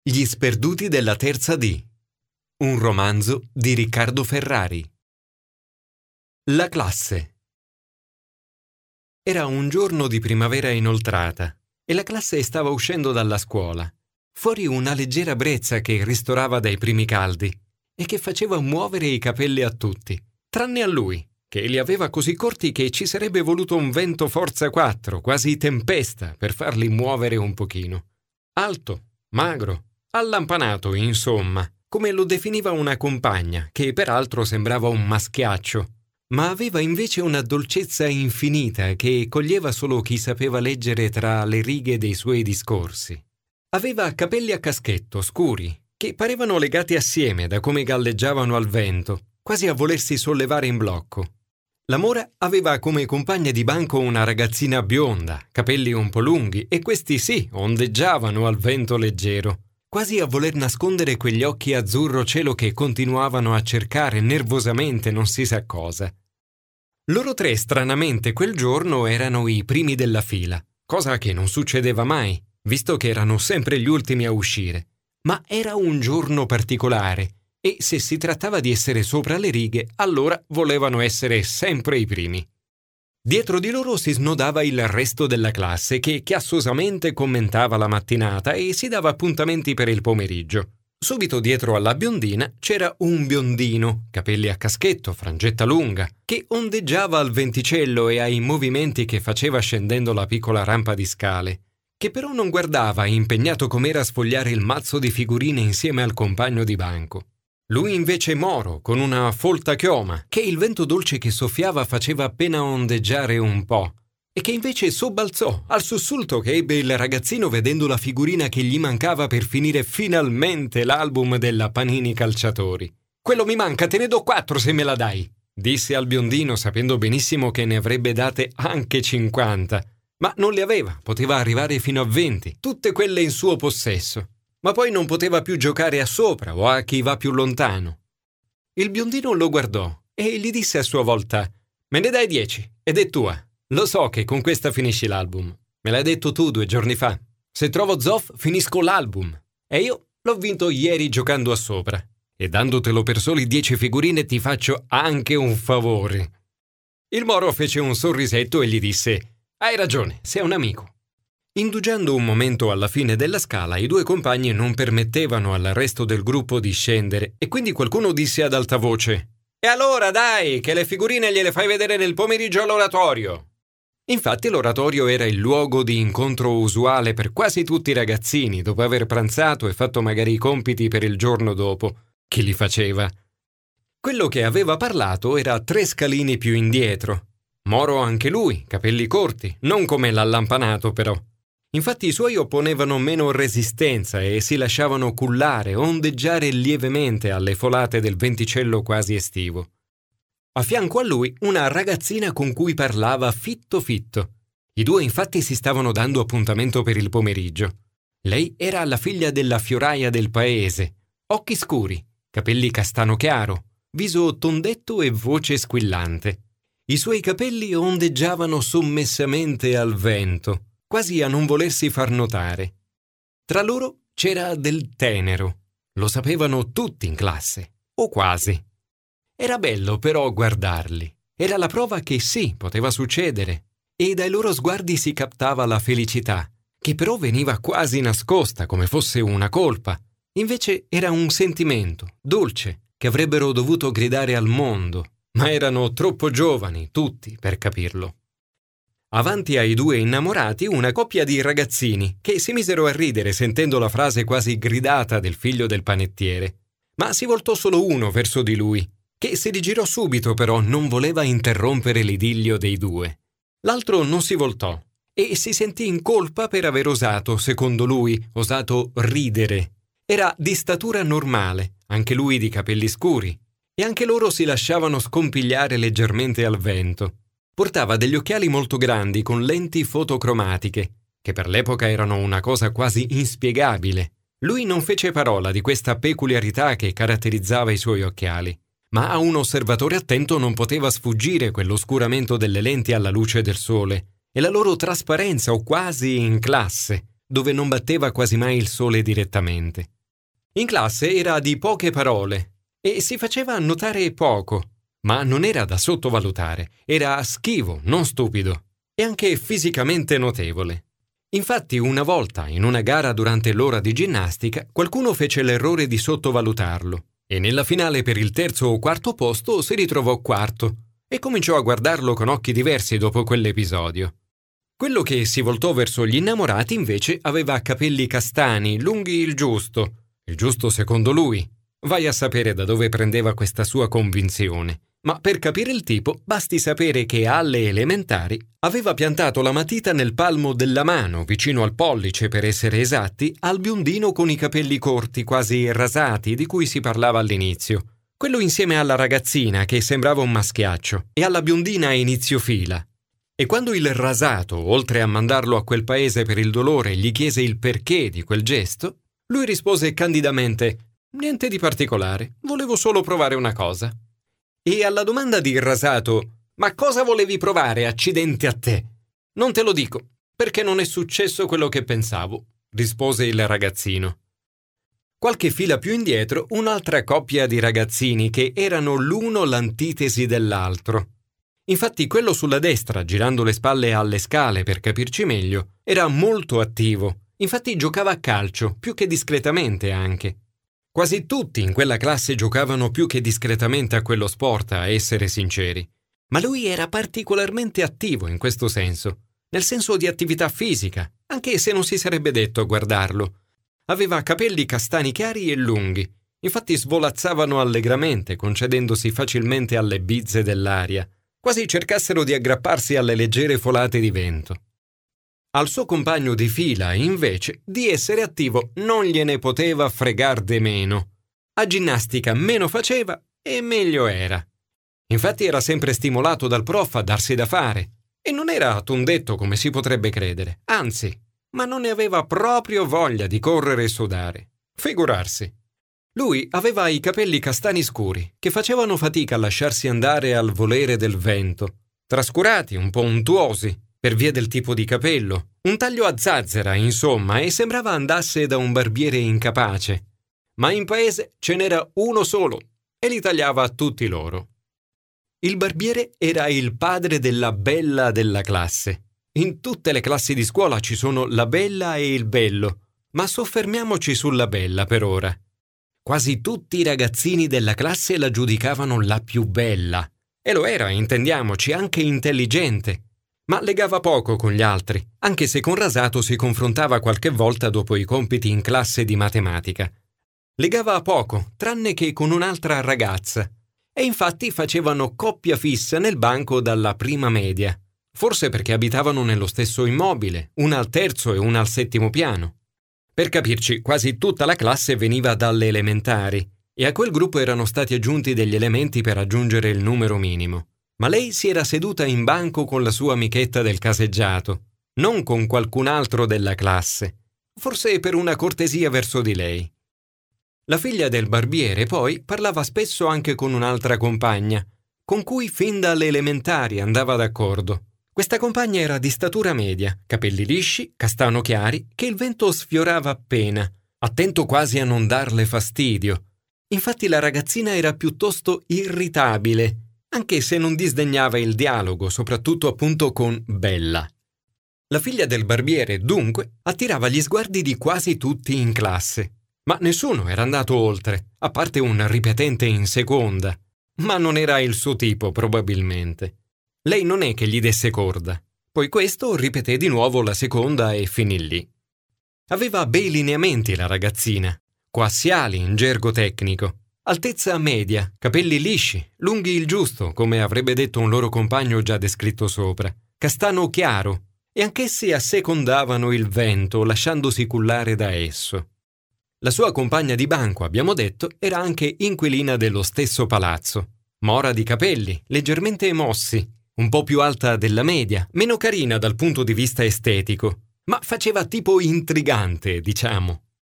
Gli sperduti della terza D. Un romanzo di Riccardo Ferrari. La classe. Era un giorno di primavera inoltrata e la classe stava uscendo dalla scuola. Fuori una leggera brezza che ristorava dai primi caldi e che faceva muovere i capelli a tutti, tranne a lui, che li aveva così corti che ci sarebbe voluto un vento forza 4, quasi tempesta, per farli muovere un pochino. Alto, magro, allampanato, insomma, come lo definiva una compagna, che peraltro sembrava un maschiaccio, ma aveva invece una dolcezza infinita che coglieva solo chi sapeva leggere tra le righe dei suoi discorsi. Aveva capelli a caschetto, scuri, che parevano legati assieme da come galleggiavano al vento, quasi a volersi sollevare in blocco. La Mora aveva come compagna di banco una ragazzina bionda, capelli un po' lunghi, e questi sì, ondeggiavano al vento leggero, quasi a voler nascondere quegli occhi azzurro cielo che continuavano a cercare nervosamente non si sa cosa. Loro tre, stranamente, quel giorno erano i primi della fila, cosa che non succedeva mai, visto che erano sempre gli ultimi a uscire. Ma era un giorno particolare, e se si trattava di essere sopra le righe, allora volevano essere sempre i primi. Dietro di loro si snodava il resto della classe che chiassosamente commentava la mattinata e si dava appuntamenti per il pomeriggio. Subito dietro alla biondina c'era un biondino, capelli a caschetto, frangetta lunga, che ondeggiava al venticello e ai movimenti che faceva scendendo la piccola rampa di scale, che però non guardava, impegnato com'era a sfogliare il mazzo di figurine insieme al compagno di banco. Lui invece moro, con una folta chioma, che il vento dolce che soffiava faceva appena ondeggiare un po', e che invece sobbalzò al sussulto che ebbe il ragazzino vedendo la figurina che gli mancava per finire finalmente l'album della Panini Calciatori. «Quello mi manca, te ne do 4 se me la dai», disse al biondino sapendo benissimo che ne avrebbe date anche 50, ma non le aveva, poteva arrivare fino a 20, tutte quelle in suo possesso. Ma poi non poteva più giocare a sopra o a chi va più lontano. Il biondino lo guardò e gli disse a sua volta: «Me ne dai 10 ed è tua. Lo so che con questa finisci l'album. Me l'hai detto tu 2 giorni fa. Se trovo Zoff finisco l'album. E io l'ho vinto ieri giocando a sopra. E dandotelo per soli 10 figurine ti faccio anche un favore». Il moro fece un sorrisetto e gli disse: «Hai ragione, sei un amico». Indugiando un momento alla fine della scala, i 2 compagni non permettevano al resto del gruppo di scendere e quindi qualcuno disse ad alta voce: «E allora dai, che le figurine gliele fai vedere nel pomeriggio all'oratorio!» Infatti l'oratorio era il luogo di incontro usuale per quasi tutti i ragazzini, dopo aver pranzato e fatto magari i compiti per il giorno dopo. Chi li faceva? Quello che aveva parlato era 3 scalini più indietro. Moro anche lui, capelli corti, non come l'allampanato però. Infatti i suoi opponevano meno resistenza e si lasciavano cullare, ondeggiare lievemente alle folate del venticello quasi estivo. A fianco a lui una ragazzina con cui parlava fitto fitto. I 2 infatti si stavano dando appuntamento per il pomeriggio. Lei era la figlia della fioraia del paese, occhi scuri, capelli castano chiaro, viso tondetto e voce squillante. I suoi capelli ondeggiavano sommessamente al vento, quasi a non volersi far notare. Tra loro c'era del tenero. Lo sapevano tutti in classe, o quasi. Era bello però guardarli. Era la prova che sì, poteva succedere. E dai loro sguardi si captava la felicità, che però veniva quasi nascosta come fosse una colpa. Invece era un sentimento, dolce, che avrebbero dovuto gridare al mondo, ma erano troppo giovani tutti per capirlo. Avanti ai 2 innamorati una coppia di ragazzini che si misero a ridere sentendo la frase quasi gridata del figlio del panettiere. Ma si voltò solo uno verso di lui, che si rigirò subito però non voleva interrompere l'idillio dei 2. L'altro non si voltò e si sentì in colpa per aver osato, secondo lui, ridere. Era di statura normale, anche lui di capelli scuri, e anche loro si lasciavano scompigliare leggermente al vento. Portava degli occhiali molto grandi con lenti fotocromatiche, che per l'epoca erano una cosa quasi inspiegabile. Lui non fece parola di questa peculiarità che caratterizzava i suoi occhiali, ma a un osservatore attento non poteva sfuggire quell'oscuramento delle lenti alla luce del sole e la loro trasparenza o quasi in classe, dove non batteva quasi mai il sole direttamente. In classe era di poche parole e si faceva notare poco, ma non era da sottovalutare, era schivo, non stupido, e anche fisicamente notevole. Infatti una volta, in una gara durante l'ora di ginnastica, qualcuno fece l'errore di sottovalutarlo e nella finale per il terzo o quarto posto si ritrovò quarto e cominciò a guardarlo con occhi diversi dopo quell'episodio. Quello che si voltò verso gli innamorati invece aveva capelli castani, lunghi il giusto secondo lui. Vai a sapere da dove prendeva questa sua convinzione. Ma per capire il tipo basti sapere che alle elementari aveva piantato la matita nel palmo della mano, vicino al pollice per essere esatti, al biondino con i capelli corti, quasi rasati, di cui si parlava all'inizio. Quello insieme alla ragazzina che sembrava un maschiaccio e alla biondina a inizio fila. E quando il rasato, oltre a mandarlo a quel paese per il dolore, gli chiese il perché di quel gesto, lui rispose candidamente: «Niente di particolare, volevo solo provare una cosa». E alla domanda di rasato: «Ma cosa volevi provare, accidenti a te?» «Non te lo dico, perché non è successo quello che pensavo», rispose il ragazzino. Qualche fila più indietro, un'altra coppia di ragazzini che erano l'uno l'antitesi dell'altro. Infatti quello sulla destra, girando le spalle alle scale per capirci meglio, era molto attivo. Infatti giocava a calcio, più che discretamente anche. Quasi tutti in quella classe giocavano più che discretamente a quello sport, a essere sinceri. Ma lui era particolarmente attivo in questo senso, nel senso di attività fisica, anche se non si sarebbe detto a guardarlo. Aveva capelli castani chiari e lunghi, infatti svolazzavano allegramente, concedendosi facilmente alle bizze dell'aria, quasi cercassero di aggrapparsi alle leggere folate di vento. Al suo compagno di fila, invece, di essere attivo non gliene poteva fregar de meno. A ginnastica meno faceva e meglio era. Infatti era sempre stimolato dal prof a darsi da fare. E non era tondetto come si potrebbe credere, anzi, ma non ne aveva proprio voglia di correre e sudare. Figurarsi. Lui aveva i capelli castani scuri, che facevano fatica a lasciarsi andare al volere del vento, trascurati, un po' untuosi, per via del tipo di capello, un taglio a zazzera, insomma, e sembrava andasse da un barbiere incapace. Ma in paese ce n'era uno solo, e li tagliava a tutti loro. Il barbiere era il padre della bella della classe. In tutte le classi di scuola ci sono la bella e il bello, ma soffermiamoci sulla bella per ora. Quasi tutti i ragazzini della classe la giudicavano la più bella. E lo era, intendiamoci, anche intelligente. Ma legava poco con gli altri, anche se con Rasato si confrontava qualche volta dopo i compiti in classe di matematica. Legava poco, tranne che con un'altra ragazza, e infatti facevano coppia fissa nel banco dalla prima media, forse perché abitavano nello stesso immobile, una al terzo e una al settimo piano. Per capirci, quasi tutta la classe veniva dalle elementari, e a quel gruppo erano stati aggiunti degli elementi per raggiungere il numero minimo. Ma lei si era seduta in banco con la sua amichetta del caseggiato, non con qualcun altro della classe, forse per una cortesia verso di lei. La figlia del barbiere, poi, parlava spesso anche con un'altra compagna, con cui fin dalle elementari andava d'accordo. Questa compagna era di statura media, capelli lisci, castano chiari, che il vento sfiorava appena, attento quasi a non darle fastidio. Infatti la ragazzina era piuttosto irritabile, anche se non disdegnava il dialogo, soprattutto appunto con Bella. La figlia del barbiere, dunque, attirava gli sguardi di quasi tutti in classe, ma nessuno era andato oltre, a parte un ripetente in seconda, ma non era il suo tipo probabilmente. Lei non è che gli desse corda, poi questo ripeté di nuovo la seconda e finì lì. Aveva bei lineamenti la ragazzina, coassiali in gergo tecnico, altezza media, capelli lisci, lunghi il giusto, come avrebbe detto un loro compagno già descritto sopra, castano chiaro, e anch'essi assecondavano il vento, lasciandosi cullare da esso. La sua compagna di banco, abbiamo detto, era anche inquilina dello stesso palazzo, mora di capelli, leggermente mossi, un po' più alta della media, meno carina dal punto di vista estetico, ma faceva tipo intrigante, diciamo.